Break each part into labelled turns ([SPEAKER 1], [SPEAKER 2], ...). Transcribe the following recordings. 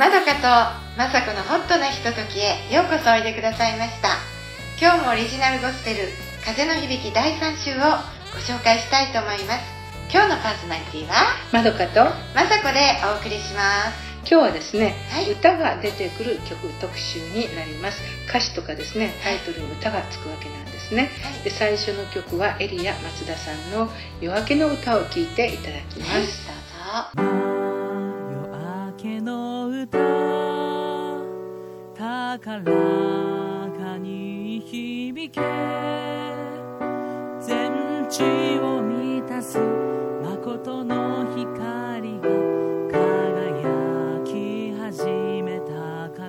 [SPEAKER 1] まどかとまさこのホットなひとときへようこそおいでくださいました。今日もオリジナルゴスペル風の響き第3週をご紹介したいと思います。今日のパーソナリティは
[SPEAKER 2] まどかと
[SPEAKER 1] まさこでお送りします。
[SPEAKER 2] 今日はですね、
[SPEAKER 1] はい、
[SPEAKER 2] 歌が出てくる曲特集になります。歌詞とかですね、タイトルに歌がつくわけなんですね。はい、で最初の曲はエリア松田さんの夜明けの歌を聴いていただきます。
[SPEAKER 1] はい、どうぞ。
[SPEAKER 3] 夜明けの歌高らかに響け、全地を満たす誠の光が輝き始めたから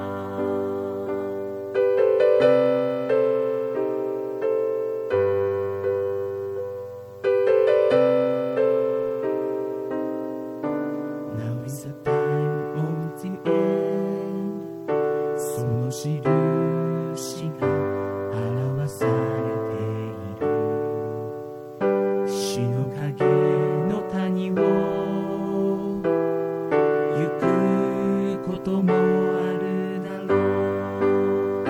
[SPEAKER 3] 。Now is the time of the end、 その印が表されている。死の影の谷を行くこともあるだろう。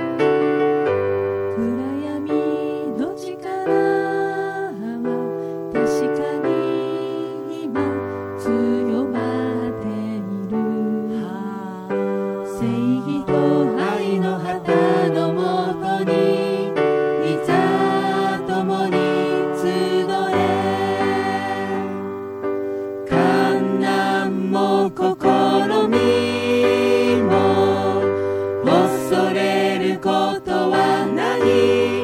[SPEAKER 3] 暗闇の力は確かに今強まっている。正義と愛の旗のもとにいざ共に集え、困難も試みも恐れることはない。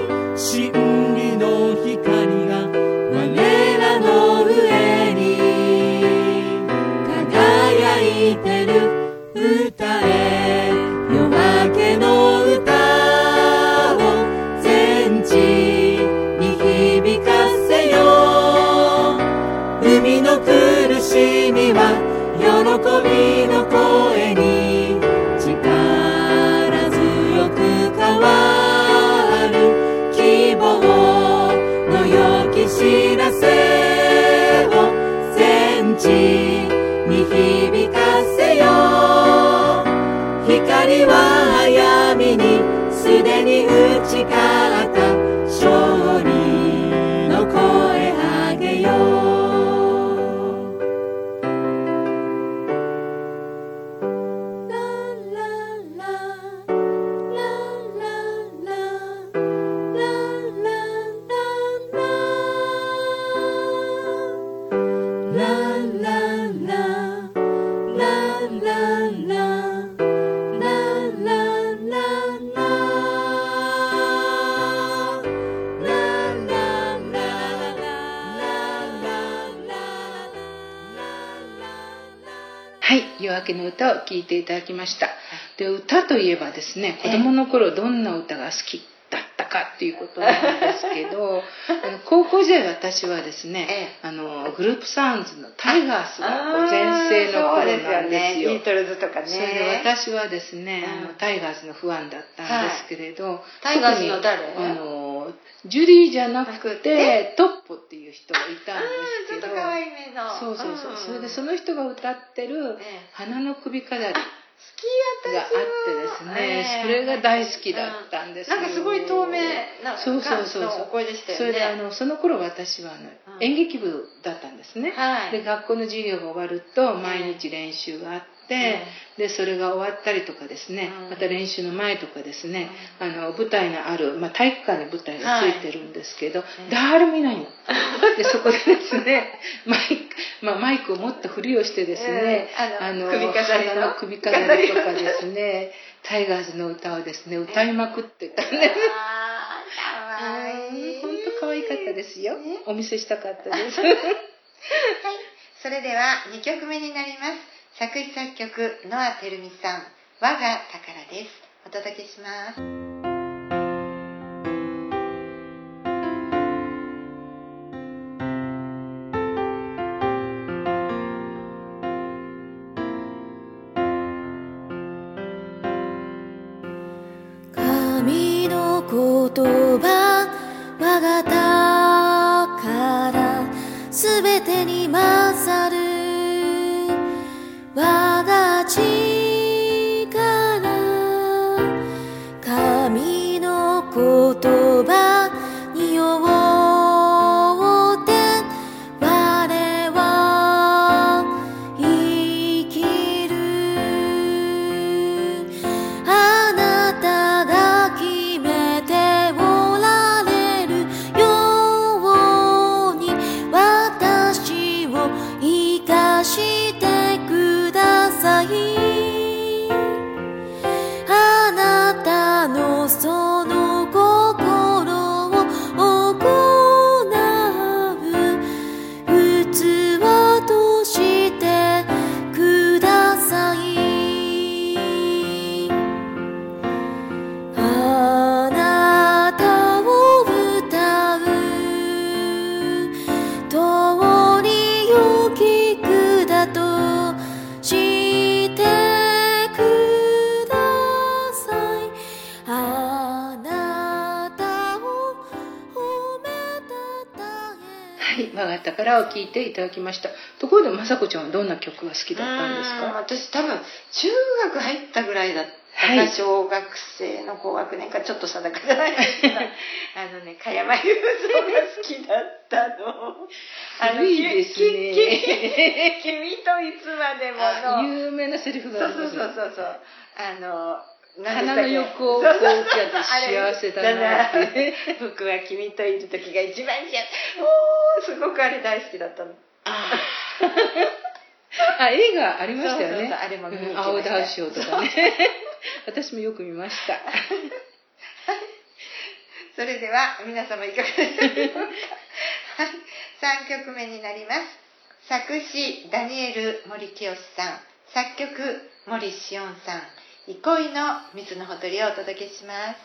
[SPEAKER 3] 真理の光が我らの上に輝いてる。歌え夜明けの歌を全地に響かせよ。海の苦しみは喜びの声に力強く変わる。希望の良き知らせを全地に響かせよ。光は闇にすでに打ち勝った。勝利の声上げよう。
[SPEAKER 2] はい、夜明けの歌を聴いていただきました。で、歌といえばですね、子供の頃どんな歌が好きだったかっていうことなんですけど高校時代私はですね、グループサウンズのタイガースが全盛の頃なんですよ。
[SPEAKER 1] ビートルズとかね。
[SPEAKER 2] それで私はですね、タイガースのファンだったんですけれど、
[SPEAKER 1] タイガースの誰？
[SPEAKER 2] ジュリーじゃなくてトッポっていう人がいたんですけど、
[SPEAKER 1] ちょっと可愛い目の。
[SPEAKER 2] そう。それでその人が歌ってる花の首飾りがあってですね、それが大好きだったんですよ。
[SPEAKER 1] なんかすごい透明な
[SPEAKER 2] そう
[SPEAKER 1] お声でしたよね。
[SPEAKER 2] それでその頃私は演劇部だったんですね。で学校の授業が終わると毎日練習があって、でそれが終わったりとかですね、また練習の前とかですね、舞台のある、体育館に舞台がついてるんですけど、誰もいないの。でそこでですねマイクを持ったふりをしてですね、花の首飾りとかですねタイガースの歌をですね歌いまくってたんです。
[SPEAKER 1] かわいい。
[SPEAKER 2] 本当可愛かったですよ。お見せしたかったです。
[SPEAKER 1] はい、それでは2曲目になります。作詞作曲ノアテルミさん、我が宝です。お届けします。
[SPEAKER 4] 神の言葉、我が宝、すべてに勝る我が父
[SPEAKER 2] 我が宝を聴いていただきました。ところで雅子ちゃんはどんな曲が好きだったんですか？
[SPEAKER 1] 私多分中学入ったぐらいだったか、はい、小学生の高学年かちょっと定かじゃないですけど加山雄三が好きだったの。
[SPEAKER 2] 古いですね。
[SPEAKER 1] 君といつまでもの
[SPEAKER 2] 有名なセリフがあります。
[SPEAKER 1] そう
[SPEAKER 2] 鼻の横をこうやって幸せだなって
[SPEAKER 1] 僕は君といる時が一番幸せ。すごくあれ大好きだったの。
[SPEAKER 2] 映画ありましたよね。
[SPEAKER 1] あれも見に行きました。
[SPEAKER 2] 青ダウショーとかね。私もよく見ました。
[SPEAKER 1] それでは皆様いかがでしょうか。3曲目になります。作詞ダニエル森清さん、作曲森詩音さん、憩いの水のほとりをお届けします。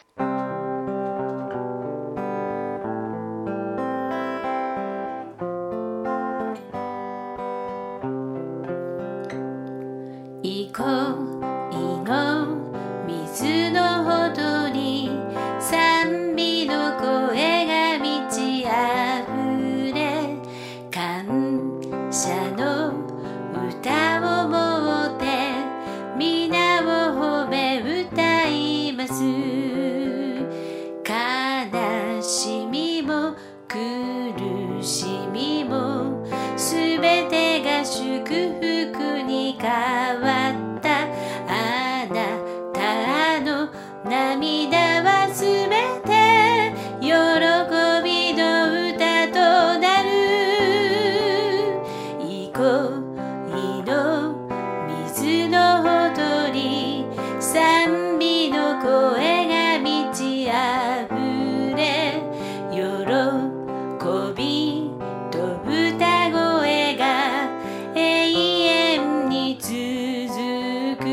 [SPEAKER 4] 憩いの水のほとり、賛美の声が満ち溢れ、感謝の歌を持って皆を褒め歌います。悲しみも苦しみもすべてが祝福に変わった。あなたの涙はすべて喜びの歌となる。憩いの水のほとり、賛美の声が満ち溢れ、喜びと歌声が永遠に続く。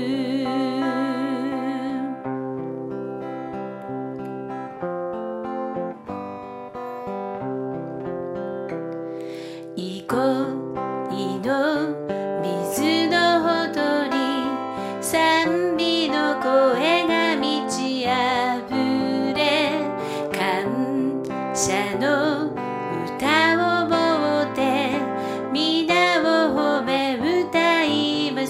[SPEAKER 4] 憩いの水のほとり、賛美の声が満ち溢れ、感謝の歌を持って皆を褒め歌います。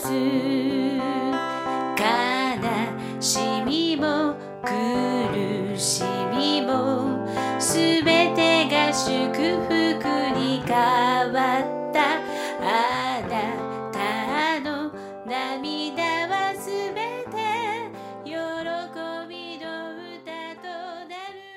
[SPEAKER 4] 悲しみも苦しみもすべてが祝福に変わった。あなたの涙はすべて喜びの歌となる。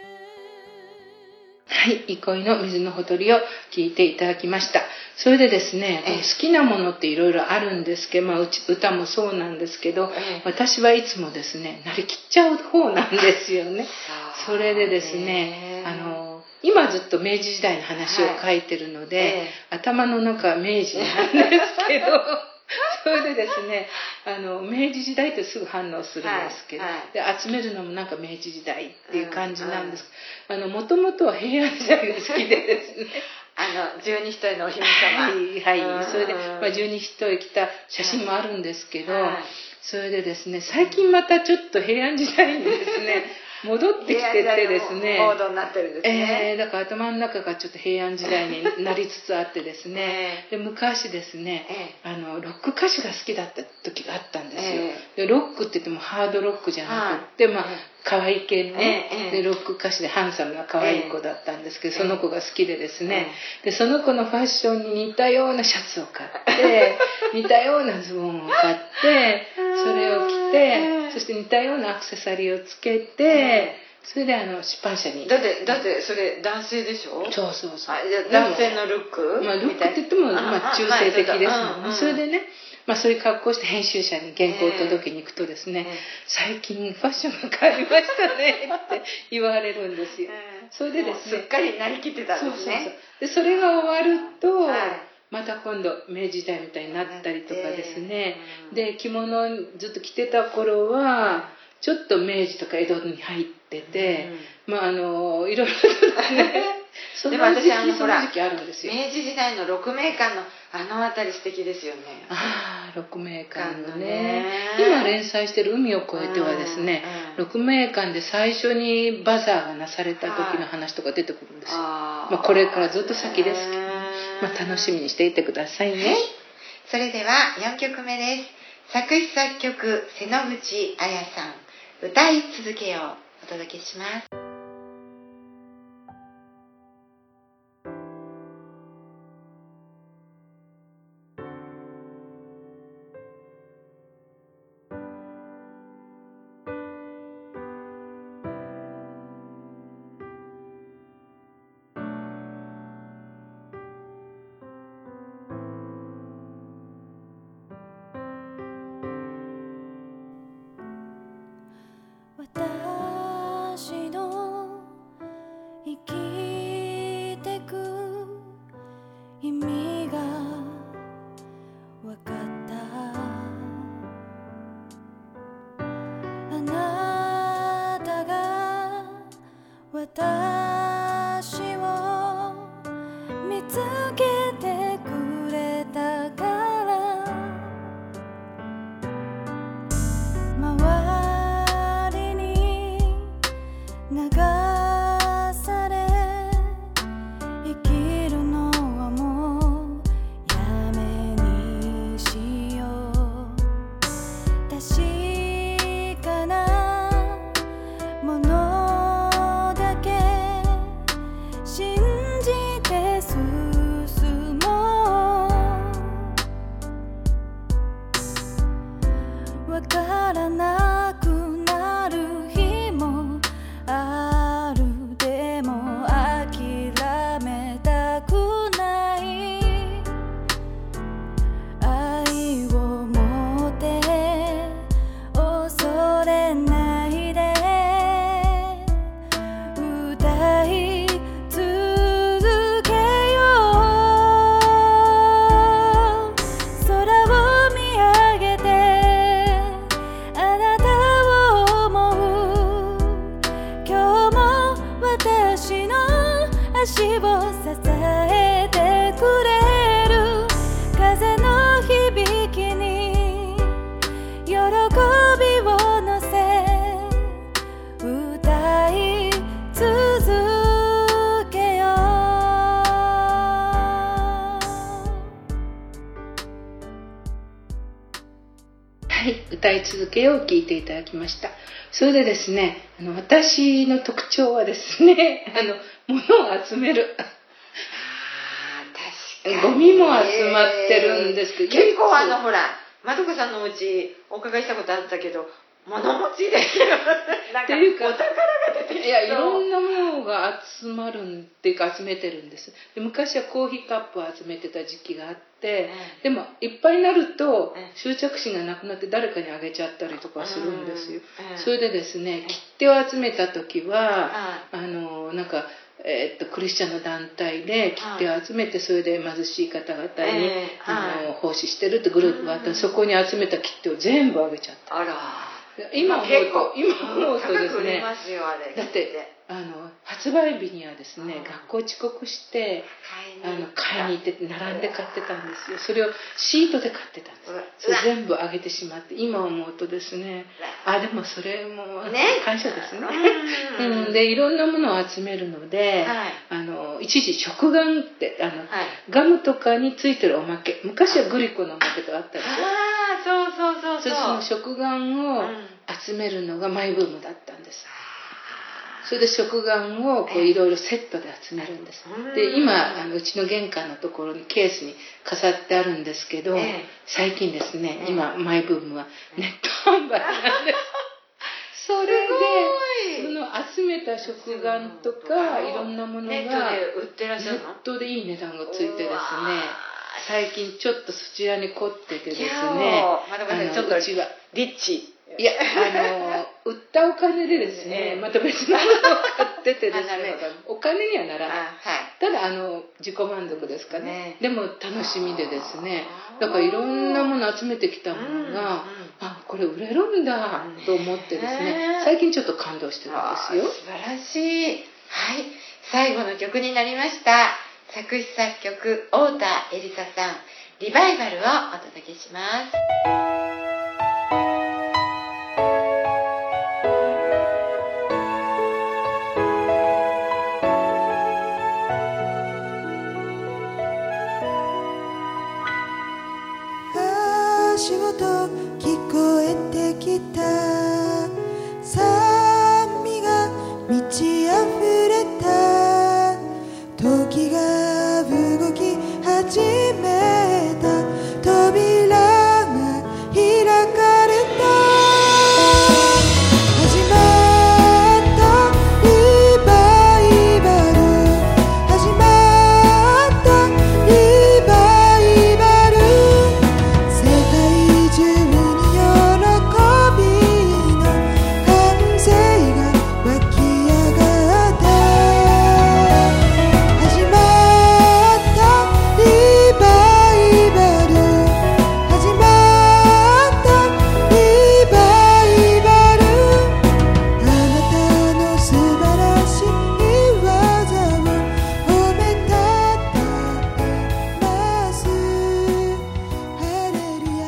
[SPEAKER 2] はい、憩いの水のほとりを聴いていただきました。それでですね、好きなものっていろいろあるんですけど、歌もそうなんですけど、私はいつもですね、なりきっちゃう方なんですよね。それでですね、今ずっと明治時代の話を書いてるので、頭の中は明治なんですけど、それでですね、明治時代ってすぐ反応するんですけど、で集めるのもなんか明治時代っていう感じなんです。もともとは平安時代が好きでですね、
[SPEAKER 1] 十二単のお姫様、
[SPEAKER 2] はい、それで、十二単着た写真もあるんですけど、それでですね、最近またちょっと平安時代にですね戻ってきててですね、
[SPEAKER 1] モードになってるんですね。
[SPEAKER 2] だから頭の中がちょっと平安時代になりつつあってですね、で昔ですね、ロック歌手が好きだった時があったんですよ。でロックって言ってもハードロックじゃなくって、可愛い系のね、でロック歌手でハンサムな可愛い子だったんですけど、その子が好きでですね、でその子のファッションに似たようなシャツを買って似たようなズボンを買ってそれを着て、そして似たようなアクセサリーをつけて、それで出版社に。
[SPEAKER 1] だってそれ男性でしょ。
[SPEAKER 2] そう
[SPEAKER 1] 男性のルック、
[SPEAKER 2] ルックって言っても中性的ですもんね。それでね、そういう格好をして編集者に原稿を届けに行くとですね、最近ファッションが変わりましたねって言われるんですよ。それでですね、
[SPEAKER 1] すっかりなりきってたんですね。
[SPEAKER 2] でそれが終わると、また今度明治時代みたいになったりとかですね、で着物をずっと着てた頃はちょっと明治とか江戸に入ってて、いろいろとですねでも私その時期あるんですよ。
[SPEAKER 1] 明治時代の鹿鳴館の辺り素敵ですよね。
[SPEAKER 2] ああ、鹿鳴館のね。今連載してる海を越えてはですね、鹿鳴館で最初にバザーがなされた時の話とか出てくるんですよ。これからずっと先ですけど、楽しみにしていてくださいね。
[SPEAKER 1] はい、それでは4曲目です。作詞作曲瀬野口彩さん、歌い続けよう、お届けします。
[SPEAKER 4] 私の生きてく意味がわかった。あなたが私を見つけてくれたから周りに流され生きるのはもうやめにしよう。確かなものだけ信じて進もう。わからなくなる日もある。でも諦めたくない。愛を持って恐れないで歌い続けよう。空を見上げてあなたを思う。今日も私の足を支えてくれる風の響きに喜びを乗せ歌い続けよう。
[SPEAKER 2] はい、歌い続けようを聞いていただきました。それでですね、私の特徴はですね、物を集める。
[SPEAKER 1] 確かに
[SPEAKER 2] ゴミも集まってるんですけど、
[SPEAKER 1] 結構ほら、まどかさんのお家お伺いしたことあったけど、物持ちでなんかお宝が出てきそう。
[SPEAKER 2] いや、いろんなものが集まるっていうか集めてるんです。で、昔はコーヒーカップを集めてた時期があって、でもいっぱいになると執着心がなくなって誰かにあげちゃったりとかするんですよ。それでですね、切手を集めた時はなんかクリスチャンの団体で切手を集めて、それで貧しい方々に奉仕してるってグループがあって、そこに集めた切手を全部あげちゃった。
[SPEAKER 1] あら、
[SPEAKER 2] 今思うとですね、だって発売日にはですね、学校遅刻して買いに行って並んで買ってたんですよ。それをシートで買ってたんです。それ全部あげてしまって、今思うとですね、でもそれも感謝ですね。で、いろんなものを集めるので、一時食玩ってガムとかについてるおまけ、昔はグリコのおまけとかあったでしょ。その食玩を集めるのがマイブームだったんです。それで食玩をいろいろセットで集めるんです。で、今うちの玄関のところにケースに飾ってあるんですけど、最近ですね、今マイブームはネット販売なんです。それでその集めた食玩とかいろんなものがネットでいい値段がついてですね、最近ちょっとそちらに凝っててですね、うちは
[SPEAKER 1] リッチ、
[SPEAKER 2] いや、売ったお金でですね、また別のものを買っててですね、お金にはならない。ただ自己満足ですかね。でも楽しみでですね、だからいろんなもの集めてきたものが、これ売れるんだと思ってですね、最近ちょっと感動してるんですよ。
[SPEAKER 1] 素晴らしい。はい。 最後の曲になりました。作詞作曲太田エリサさん、リバイバルをお届けします。
[SPEAKER 5] 足音聞こえてきた、酸味が満ち溢れた、時が動き始めた、扉が開かれた、始まったリバイバル、始まったリバイバル、世界中に喜びの歓声が湧き上がった、始まったリバイバル、始まったリバイバル、あなたの素晴らしい技を褒めたたえます。ハレルヤ。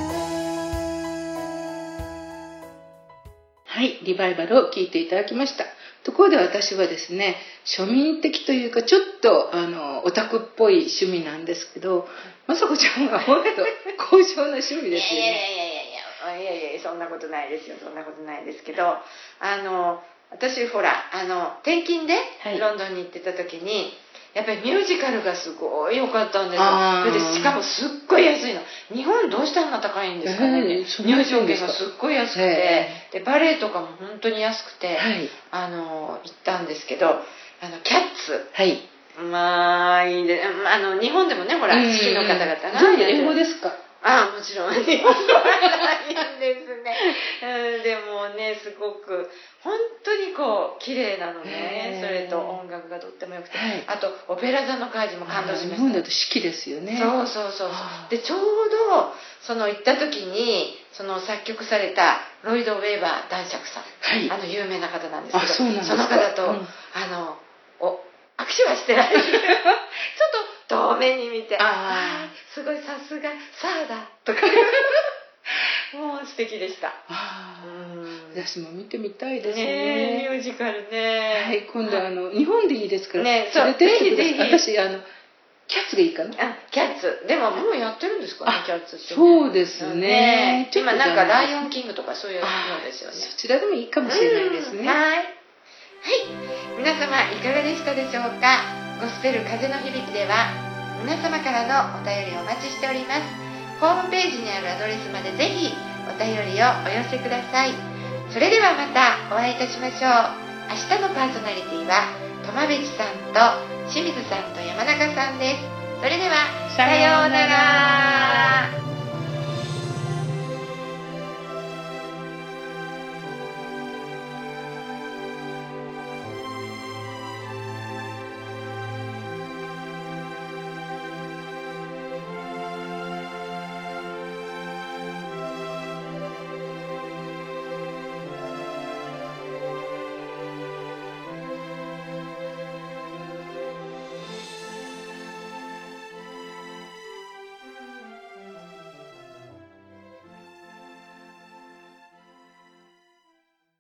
[SPEAKER 2] はい、リバイバルを聴いていただきました。ところで私はですね、庶民的というかちょっとオタクっぽい趣味なんですけど、まさこちゃんはもっと高尚な趣味ですよね。
[SPEAKER 1] いや、そんなことないですよ。そんなことないですけど、私ほら転勤でロンドンに行ってた時に、やっぱりミュージカルがすごい良かったんですよ。でしかもすっごい安いの。日本どうしてあんな高いんですかね。入場券がすっごい安くて、でバレエとかも本当に安くて、行ったんですけど、キャッツ、まあいいで、日本でもね、ほら好きの方々が
[SPEAKER 2] 英語ですか？
[SPEAKER 1] もちろん日本語はないんですね。でもね、すごく本当にこう綺麗なのね。それと音楽がとっても良くて、あとオペラ座の怪獣も感動しました。
[SPEAKER 2] 日本だと四季ですよね。
[SPEAKER 1] そうでちょうど行った時に作曲されたロイド・ウェーバー男爵さん、有名な方なんですけど、その方と、握手はしてないちょっと遠目に見て、すごい、さすがサーだとかもう素敵でした。
[SPEAKER 2] 私も見てみたいですね。
[SPEAKER 1] ミュージカルね。
[SPEAKER 2] はい、今度日本でいいですから
[SPEAKER 1] ね、そう、ぜひぜひ。
[SPEAKER 2] 私キャッツがいいかな。
[SPEAKER 1] キャッツ、でももうやってるんですかね、キャッツって。
[SPEAKER 2] そうですね。
[SPEAKER 1] 今なんかライオンキングとかそういうのですよね。
[SPEAKER 2] そちらでもいいかもしれないですね。
[SPEAKER 1] はい、皆様いかがでしたでしょうか。ゴスペル風の響きでは皆様からのお便りをお待ちしております。ホームページにあるアドレスまでぜひお便りをお寄せください。それではまたお会いいたしましょう。明日のパーソナリティは苫部地さんと清水さんと山中さんです。それではさようなら。